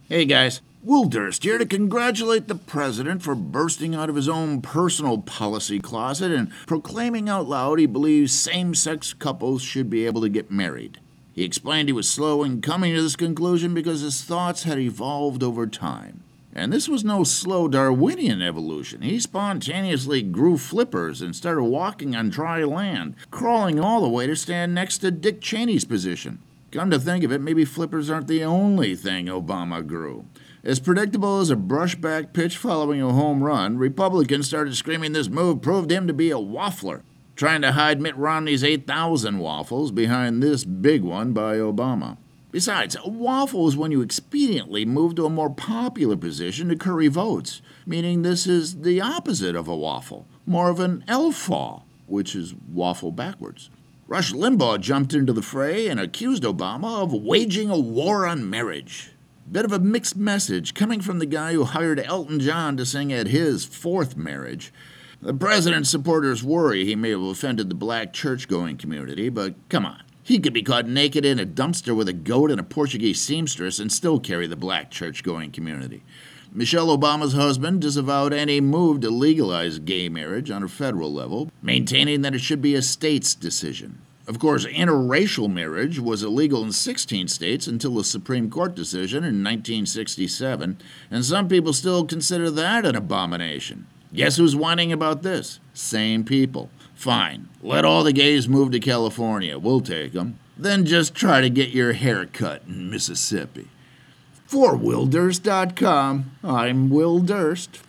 Hey guys, Will Durst here to congratulate the president for bursting out of his own personal policy closet and proclaiming out loud he believes same-sex couples should be able to get married. He explained he was slow in coming to this conclusion because his thoughts had evolved over time. And this was no slow Darwinian evolution. He spontaneously grew flippers and started walking on dry land, crawling all the way to stand next to Dick Cheney's position. Come to think of it, maybe flippers aren't the only thing Obama grew. As predictable as a brushback pitch following a home run, Republicans started screaming this move proved him to be a waffler, trying to hide Mitt Romney's 8,000 waffles behind this big one by Obama. Besides, a waffle is when you expediently move to a more popular position to curry votes, meaning this is the opposite of a waffle, more of an elf-fall, which is waffle backwards. Rush Limbaugh jumped into the fray and accused Obama of waging a war on marriage. Bit of a mixed message coming from the guy who hired Elton John to sing at his fourth marriage. The president's supporters worry he may have offended the black church-going community, but come on. He could be caught naked in a dumpster with a goat and a Portuguese seamstress and still carry the black church-going community. Michelle Obama's husband disavowed any move to legalize gay marriage on a federal level, maintaining that it should be a state's decision. Of course, interracial marriage was illegal in 16 states until a Supreme Court decision in 1967, and some people still consider that an abomination. Guess who's whining about this? Same people. Fine, let all the gays move to California. We'll take them. Then just try to get your hair cut in Mississippi. For WillDurst.com, I'm Will Durst.